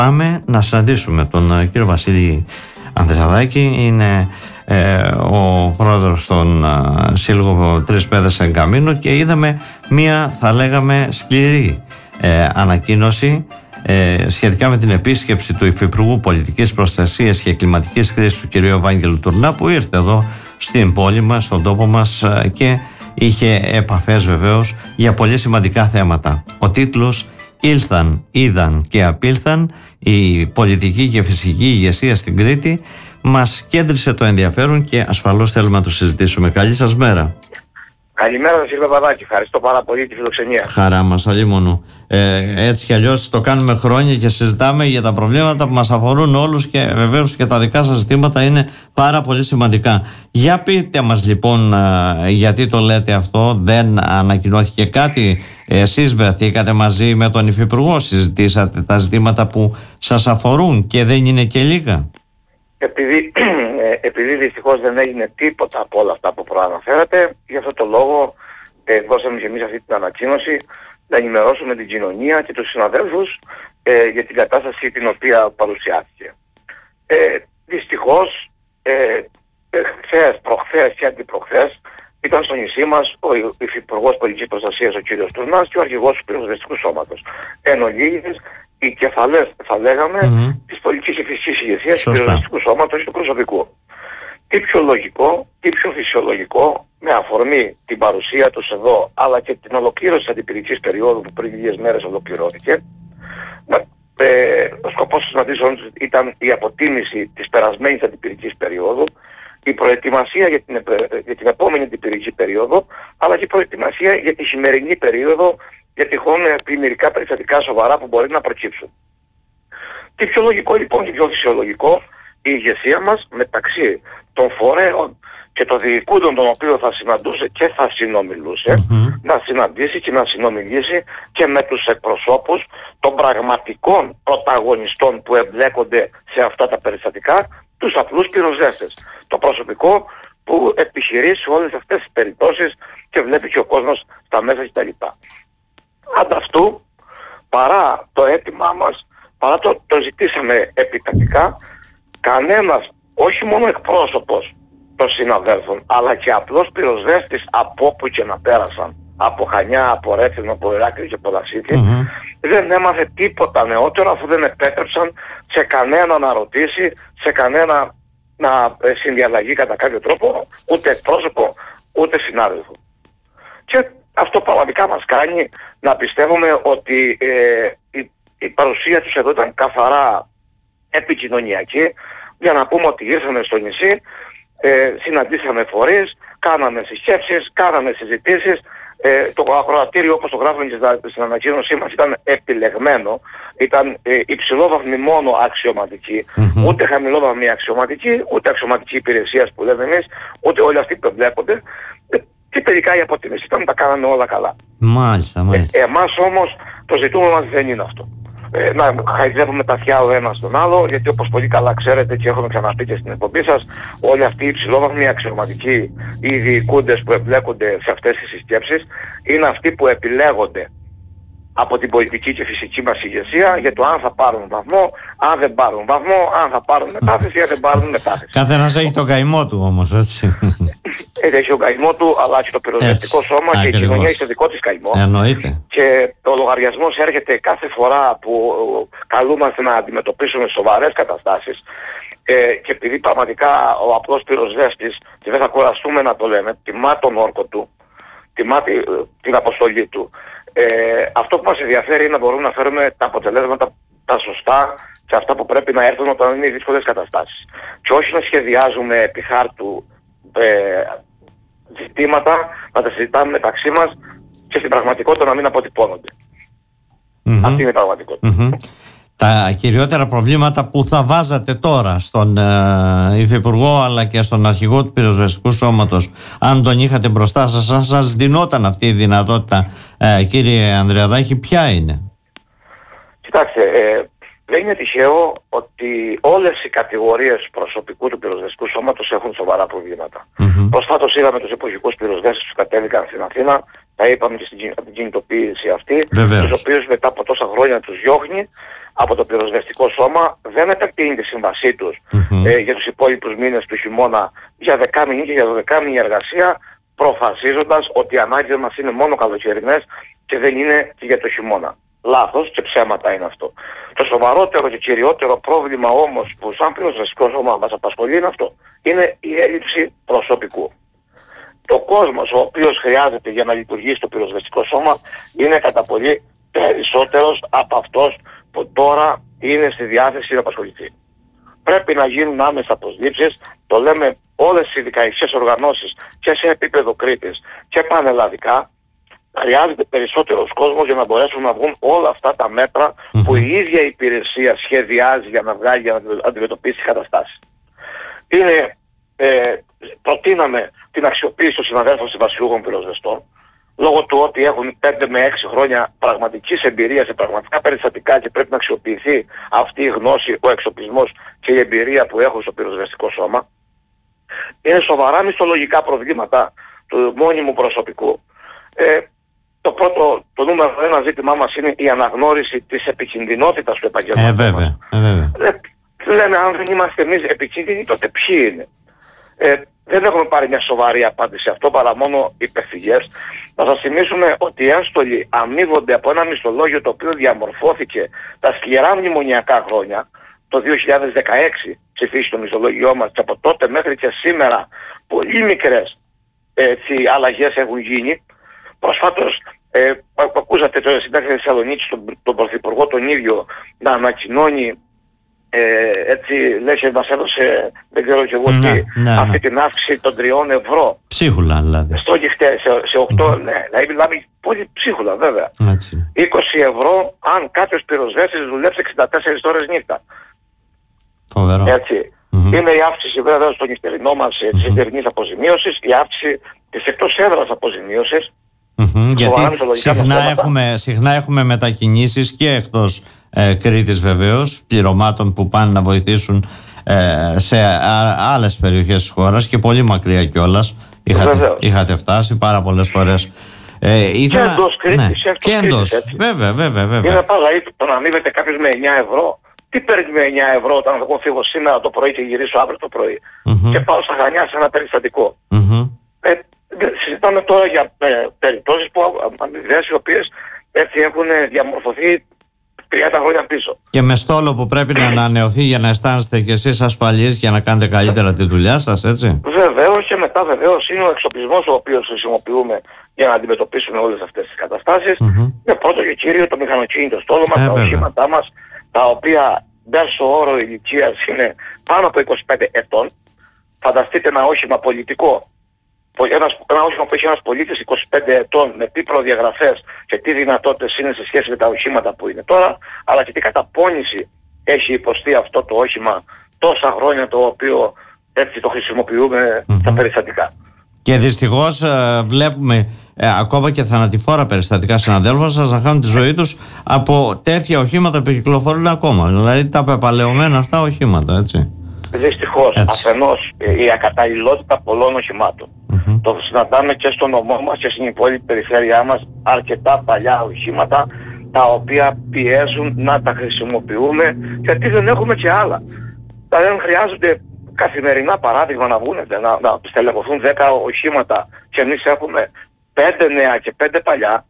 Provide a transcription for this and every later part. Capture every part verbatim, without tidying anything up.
πάμε να συναντήσουμε τον κύριο Βασίλη Ανδριαδάκη. Είναι ε, ο πρόεδρος των ε, Σύλλογο Τρεις Πέδες εν Καμίνο, και είδαμε μία, θα λέγαμε, σκληρή ε, ανακοίνωση ε, σχετικά με την επίσκεψη του Υφυπουργού Πολιτικής Προστασίας και Κλιματικής Κρίσης του κ. Ευάγγελου Τουρνά, που ήρθε εδώ στην πόλη μας, στον τόπο μας, ε, και είχε επαφές βεβαίως για πολύ σημαντικά θέματα. Ο τίτλος «Ήλθαν, είδαν και απήλθαν, η πολιτική και φυσική ηγεσία στην Κρήτη» μας κέντρισε το ενδιαφέρον και ασφαλώς θέλουμε να το συζητήσουμε. Καλή σας μέρα. Καλημέρα σας, κύριε Παπαδάκη. Ευχαριστώ πάρα πολύ τη φιλοξενία. Χαρά μας, αλίμονο. Ε, έτσι κι αλλιώς το κάνουμε χρόνια και συζητάμε για τα προβλήματα που μας αφορούν όλους, και βεβαίως και τα δικά σας ζητήματα είναι πάρα πολύ σημαντικά. Για πείτε μας λοιπόν, γιατί το λέτε αυτό, δεν ανακοινώθηκε κάτι? Εσείς βρεθήκατε μαζί με τον Υφυπουργό, συζητήσατε τα ζητήματα που σας αφορούν και δεν είναι και λίγα? Επειδή, επειδή δυστυχώς δεν έγινε τίποτα από όλα αυτά που προαναφέρατε, γι' αυτό το λόγο ε, δώσαμε και εμείς αυτή την ανακοίνωση να ενημερώσουμε την κοινωνία και τους συναδέλφους ε, για την κατάσταση την οποία παρουσιάστηκε. Ε, δυστυχώς, ε, χθες, προχθές και αντιπροχθές ήταν στο νησί μας ο Υφυπουργός Πολιτικής Προστασίας, ο κ. Τουρνάς, και ο αρχηγός του Πυροσβεστικού Σώματος. Εν ολίγης, οι κεφαλές, θα λέγαμε, mm-hmm. της πολιτικής και φυσικής ηγεσίας του Πυροσβεστικού Σώματος και του προσωπικού. Τι πιο λογικό, τι πιο φυσιολογικό, με αφορμή την παρουσία τους εδώ, αλλά και την ολοκλήρωση της αντιπυρικής περίοδου που πριν λίγες μέρες ολοκληρώθηκε. Ε, ο σκοπός της συναντήσεων ήταν η αποτίμηση της περασμένης αντιπυρικής περίοδου, η προετοιμασία για την, για την επόμενη αντιπυρική περίοδο, αλλά και η προετοιμασία για τη σημερινή περίοδο, για τυχόν πλημμυρικά περιστατικά σοβαρά που μπορεί να προκύψουν. Τι πιο λογικό λοιπόν και πιο φυσιολογικό, η ηγεσία μας μεταξύ των φορέων και των διοικούντων των οποίων θα συναντούσε και θα συνομιλούσε, mm-hmm. να συναντήσει και να συνομιλήσει και με τους εκπροσώπους των πραγματικών πρωταγωνιστών που εμπλέκονται σε αυτά τα περιστατικά, τους απλούς πυροσβέστες. Το προσωπικό που επιχειρεί σε όλες αυτές τις περιπτώσεις και βλέπει και ο κόσμος στα μέσα κτλ. Ανταυτού, παρά το αίτημά μας, παρά το, το ζητήσαμε επιτακτικά, κανένας, όχι μόνο εκπρόσωπος των συναδέλφων, αλλά και απλός πυροσβέστης από όπου και να πέρασαν, από Χανιά, από Ρέθυμνο, από Ηράκλειο και από Λασίθι, mm-hmm. δεν έμαθε τίποτα νεότερο, αφού δεν επέτρεψαν σε κανένα να ρωτήσει, σε κανένα να συνδιαλλαγεί κατά κάποιο τρόπο, ούτε εκπρόσωπο, ούτε συνάδελφο. Και αυτό πραγματικά μας κάνει να πιστεύουμε ότι ε, η, η παρουσία τους εδώ ήταν καθαρά επικοινωνιακή, για να πούμε ότι ήρθαμε στο νησί, ε, συναντήσαμε φορείς, κάναμε συσκέψεις, κάναμε συζητήσεις. Ε, το ακροατήριο, όπως το γράφουμε και στην ανακοίνωσή μας, ήταν επιλεγμένο, ήταν ε, υψηλόβαθμη μόνο αξιωματική, mm-hmm. ούτε χαμηλόβαθμη αξιωματική, ούτε αξιωματική υπηρεσίας που λέμε εμείς, ούτε όλοι αυτοί που εμπλέκονται. Ε, και τελικά η αποτίμηση ήταν, τα κάναμε όλα καλά. Μάλιστα, μάλιστα. Ε, εμάς όμως το ζητούμενο μας δεν είναι αυτό. Ε, να χαϊδεύουμε τα αυτιά ο ένας τον άλλο, γιατί όπως πολύ καλά ξέρετε και έχουμε ξαναπεί και στην εκπομπή σας, όλοι αυτοί οι υψηλόβαθμοι αξιωματικοί, οι διοικούντες που εμπλέκονται σε αυτές τις συσκέψεις, είναι αυτοί που επιλέγονται από την πολιτική και φυσική μας ηγεσία για το αν θα πάρουν βαθμό, αν δεν πάρουν βαθμό, αν θα πάρουν μετάθεση ή αν δεν πάρουν μετάθεση. Καθένας έχει τον καημό του όμως, έτσι. Έχει τον καημό του, αλλά και το πυροσβεστικό σώμα ακριβώς. Και η κοινωνία έχει το δικό της καημό. Εννοείται. Και ο λογαριασμός έρχεται κάθε φορά που καλούμαστε να αντιμετωπίσουμε σοβαρές καταστάσεις. Ε, και επειδή πραγματικά ο απλός πυροσβέστης, και δεν θα κουραστούμε να το λέμε, τιμά τον όρκο του, τιμά τη, την αποστολή του. Ε, αυτό που μας ενδιαφέρει είναι να μπορούμε να φέρουμε τα αποτελέσματα τα σωστά και αυτά που πρέπει να έρθουν όταν είναι οι δύσκολες καταστάσεις. Και όχι να σχεδιάζουμε επί χάρτου ε, ζητήματα, να τα συζητάμε μεταξύ μας και στην πραγματικότητα να μην αποτυπώνονται. Mm-hmm. Αυτή είναι η πραγματικότητα. Mm-hmm. Τα κυριότερα προβλήματα που θα βάζατε τώρα στον ε, Υφυπουργό αλλά και στον αρχηγό του Πυροσβεστικού Σώματος, αν τον είχατε μπροστά σας, αν σας δινόταν αυτή η δυνατότητα, ε, κύριε Ανδριαδάκη, ποια είναι? Κοιτάξτε, ε, δεν είναι τυχαίο ότι όλες οι κατηγορίες προσωπικού του Πυροσβεστικού Σώματος έχουν σοβαρά προβλήματα. Mm-hmm. Προσφάτως είδαμε τους εποχικούς πυροσβέστες που κατέβηκαν στην Αθήνα, τα είπαμε και στην την κινητοποίηση αυτή, Βεβαίως. τους οποίους μετά από τόσα χρόνια τους διώχνει από το πυροσβεστικό σώμα, δεν επεκτείνει τη σύμβασή τους mm-hmm. ε, για τους υπόλοιπους μήνες του χειμώνα για δεκάμηνη και για δωδεκάμηνη εργασία, προφασίζοντας ότι οι ανάγκες μας είναι μόνο καλοκαιρινές και δεν είναι και για το χειμώνα. Λάθος και ψέματα είναι αυτό. Το σοβαρότερο και κυριότερο πρόβλημα όμως που σαν πυροσβεστικό σώμα μας απασχολεί είναι αυτό. Είναι η έλλειψη προσωπικού. Ο κόσμος ο οποίος χρειάζεται για να λειτουργήσει το πυροσβεστικό σώμα είναι κατά πολύ περισσότερος από αυτός που τώρα είναι στη διάθεση να απασχοληθεί. Πρέπει να γίνουν άμεσα προσλήψεις, το λέμε όλες οι συνδικαλιστικές οργανώσεις και σε επίπεδο Κρήτης και πανελλαδικά. Χρειάζεται περισσότερος κόσμος για να μπορέσουν να βγουν όλα αυτά τα μέτρα mm-hmm. που η ίδια η υπηρεσία σχεδιάζει για να βγάλει, για να αντιμετωπίσει τις καταστάσεις. Είναι, ε, προτείναμε την αξιοποίηση των συναδέλφων συμβασιούχων πυροσβεστών, λόγω του ότι έχουν πέντε με έξι χρόνια πραγματικής εμπειρίας σε πραγματικά περιστατικά και πρέπει να αξιοποιηθεί αυτή η γνώση, ο εξοπλισμός και η εμπειρία που έχουν στο πυροσβεστικό σώμα. Είναι σοβαρά μισθολογικά προβλήματα του μόνιμου προσωπικού. Ε, το πρώτο, το νούμερο ένα ζήτημά μας είναι η αναγνώριση της επικινδυνότητας του επαγγελματίας. Ε, βέβαια, ε, βέβαια. Ε, λέμε, αν δεν είμαστε εμείς επικίνδυνοι, τότε ποιοι είναι. Ε, δεν έχουμε πάρει μια σοβαρή απάντηση σε αυτό, παρά μόνο υπεφυγές. Να σας θυμίσουμε ότι οι ένστολοι αμείβονται από ένα μισθολόγιο το οποίο διαμορφώθηκε τα σκληρά μνημονιακά χρόνια. Το δύο χιλιάδες δεκαέξι ψηφίσει το μισθολόγιό μας και από τότε μέχρι και σήμερα πολύ μικρές έτσι, αλλαγές έχουν γίνει. Προσφάτως ε, ακούσατε το συντάκτη της Θεσσαλονίκης τον, τον Πρωθυπουργό τον ίδιο να ανακοινώνει ε, έτσι λέει και μας έδωσε δεν ξέρω και εγώ ναι, τι ναι, ναι. αυτή την αύξηση των τριών ευρώ. Ψίχουλα δηλαδή. Στο γυχτέ, σε, σε οκτώ, mm. ναι, δηλαδή μιλάμε πολύ ψίχουλα βέβαια. Έτσι. είκοσι ευρώ αν κάποιος πυροσβέστης δουλέψει εξήντα τέσσερις ώρες νύχτα. Φοβερό. Έτσι. Mm-hmm. Είναι η αύξηση βέβαια στο νυχτερινό μας mm-hmm. της εντερνής αποζημίωσης, η αύξηση της εκτός έδρας αποζημίωσης. Mm-hmm. Γιατί συχνά έχουμε, συχνά έχουμε μετακινήσεις και εκτός ε, Κρήτης βεβαίως, πληρωμάτων που πάνε να βοηθήσουν ε, σε α, άλλες περιοχές της χώρας και πολύ μακριά κιόλας. Είχατε, είχατε φτάσει πάρα πολλές φορές. Ε, ήθελα... Και εντός Κρήτης, ναι. και εκτός. Βέβαια, βέβαια, βέβαια. Είναι πάρα το να αμείβεται κάποιος με εννιά ευρώ. Τι παίρνει με εννιά ευρώ όταν εγώ φύγω σήμερα το πρωί και γυρίσω αύριο το πρωί mm-hmm. και πάω στα Χανιά σε ένα περιστατικό. Mm-hmm. Ε, συζητάμε τώρα για ε, περιπτώσεις που αμοιβές οι οποίες έτσι έχουν διαμορφωθεί τριάντα χρόνια πίσω. Και με στόλο που πρέπει να ανανεωθεί για να αισθάνεστε κι εσείς ασφαλείς για να κάνετε καλύτερα τη δουλειά σας, έτσι. Βεβαίως, και μετά βεβαίως είναι ο εξοπλισμός ο οποίος χρησιμοποιούμε για να αντιμετωπίσουμε όλες αυτές τις καταστάσεις. Mm-hmm. Είναι πρώτο και κύριο το μηχανοκίνητο στόλο μας, ε, τα οχήματά μας, τα οποία μέσο όρο ηλικίας είναι πάνω από είκοσι πέντε ετών. Φανταστείτε ένα όχημα πολιτικό, ένας, ένα όχημα που έχει ένας πολίτης είκοσι πέντε ετών με τι προδιαγραφές και τι δυνατότητες είναι σε σχέση με τα οχήματα που είναι τώρα, αλλά και τι καταπώνηση έχει υποστεί αυτό το όχημα τόσα χρόνια, το οποίο έτσι το χρησιμοποιούμε mm-hmm. στα περιστατικά. Και δυστυχώς ε, βλέπουμε ε, ακόμα και θανατηφόρα περιστατικά συναδέλφων σας να χάνουν τη ζωή τους από τέτοια οχήματα που κυκλοφορούν ακόμα. Δηλαδή τα πεπαλαιωμένα αυτά οχήματα, έτσι. Δυστυχώς, έτσι. Αφενός η ακαταλληλότητα πολλών οχημάτων. Mm-hmm. Το συναντάμε και στο νομό μας και στην υπόλοιπη περιφέρειά μας αρκετά παλιά οχήματα τα οποία πιέζουν να τα χρησιμοποιούμε γιατί δεν έχουμε και άλλα. Δηλαδή δεν χρειάζονται καθημερινά παράδειγμα να βγουν, να, να στελεχωθούν δέκα οχήματα και εμείς έχουμε πέντε νέα και πέντε παλιά,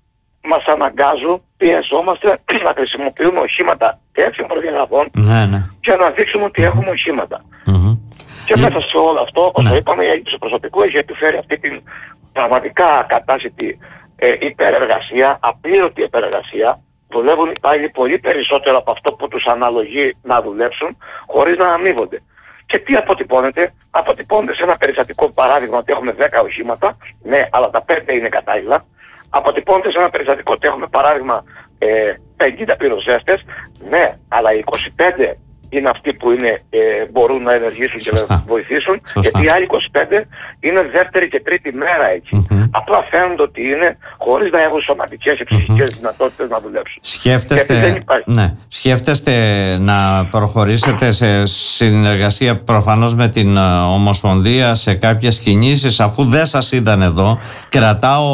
μας αναγκάζουν, πιεζόμαστε να χρησιμοποιούμε οχήματα τέτοιων προδιαγραφών ναι, ναι. και να δείξουμε ότι έχουμε οχήματα. Mm-hmm. Και μέσα σε όλο αυτό, όπως ναι. το είπαμε, η έλλειψη προσωπικού έχει επιφέρει αυτή την πραγματικά ακατάσιτη ε, υπερεργασία, απλήρωτη υπερεργασία. Δουλεύουν οι υπάλληλοι πολύ περισσότερο από αυτό που τους αναλογεί να δουλέψουν, χωρίς να αμείβονται. Και τι αποτυπώνεται? Αποτυπώνεται σε ένα περιστατικό παράδειγμα ότι έχουμε δέκα οχήματα, ναι, αλλά τα πέντε είναι κατάλληλα. Αποτυπώνεται σε ένα περιστατικό ότι έχουμε παράδειγμα ε, πενήντα πυροσβέστες, ναι, αλλά οι είκοσι πέντε είναι αυτοί που είναι, ε, μπορούν να ενεργήσουν Σωστά. και να βοηθήσουν, Σωστά. γιατί οι άλλοι είκοσι πέντε είναι δεύτερη και τρίτη μέρα εκεί. Mm-hmm. Απλά φαίνονται ότι είναι χωρίς να έχουν σωματικές και ψυχικές mm-hmm. δυνατότητες να δουλέψουν. Σκέφτεστε, ναι, σκέφτεστε να προχωρήσετε σε συνεργασία προφανώς με την Ομοσπονδία σε κάποιες κινήσεις, αφού δεν σας είδαν εδώ? Κρατάω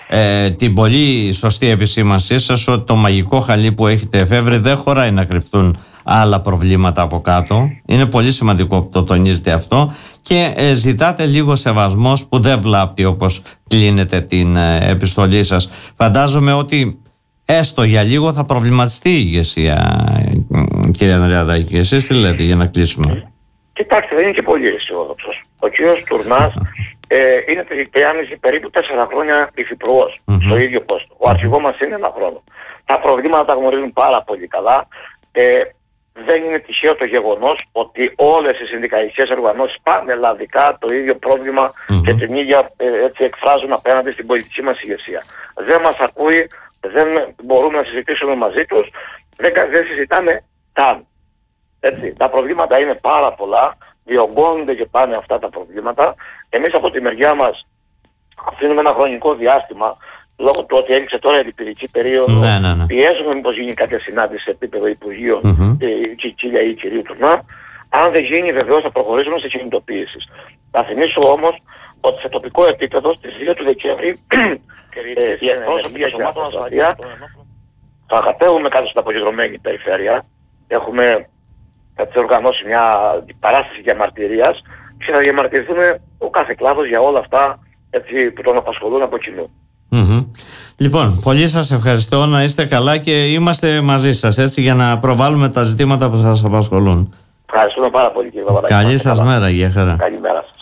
ε, την πολύ σωστή επισήμανσή σας ότι το μαγικό χαλί που έχετε εφεύρει δεν χωράει να κρυφθούν άλλα προβλήματα από κάτω. Είναι πολύ σημαντικό που το τονίζετε αυτό και ε, ζητάτε λίγο σεβασμός που δεν βλάπτει όπως κλείνετε την ε, επιστολή σας. Φαντάζομαι ότι έστω για λίγο θα προβληματιστεί η ηγεσία, κύριε Ανδριαδάκη. Εσείς τι λέτε για να κλείσουμε? Κοιτάξτε, δεν είναι και πολύ αισιόδοξος. Ο κύριος Τουρνάς ε, είναι τριάμισι περίπου τέσσερα χρόνια υφυπουργός mm-hmm. στο ίδιο πόστο. Ο αρχηγός μας είναι ένα χρόνο. Τα προβλήματα τα γνωρίζουν πάρα πολύ καλά. Ε, δεν είναι τυχαίο το γεγονός ότι όλες οι συνδικαλιστικές οργανώσεις πανελλαδικά το ίδιο πρόβλημα mm-hmm. και την ίδια ε, έτσι εκφράζουν απέναντι στην πολιτική μας ηγεσία. Δεν μας ακούει, δεν μπορούμε να συζητήσουμε μαζί τους, δεν, δεν συζητάμε καν. Έτσι, τα προβλήματα είναι πάρα πολλά, διωγγώνονται και πάνε αυτά τα προβλήματα. Εμείς από τη μεριά μας αφήνουμε ένα χρονικό διάστημα, λόγω του ότι έληξε τώρα η διπηρική περίοδο, ναι, ναι, ναι. πιέζουμε μήπως γίνει κάποια συνάντηση σε επίπεδο Υπουργείων mm-hmm. η Κίλια ή η κυρίου Τουρνά. Αν δεν γίνει βεβαίως θα προχωρήσουμε σε κινητοποίησεις. Θα θυμίσω όμως ότι σε τοπικό επίπεδο στις δύο του Δεκέμβρη οι εκπρόσωποι της ομάδας ασφαλεία θα κατέβουμε κάτω στην αποκεντρωμένη περιφέρεια. Έχουμε έτσι οργανώσει μια παράσταση διαμαρτυρίας και θα διαμαρτυρηθούμε ο κάθε κλάδος για όλα αυτά έτσι, που τον απασχολούν από κοινού. Mm-hmm. Λοιπόν, πολύ σας ευχαριστώ, να είστε καλά και είμαστε μαζί σας έτσι για να προβάλλουμε τα ζητήματα που σας απασχολούν. Ευχαριστούμε πάρα πολύ κύριε Παπαδάκη. Καλή σας μέρα, γεια χαρά. Καλημέρα.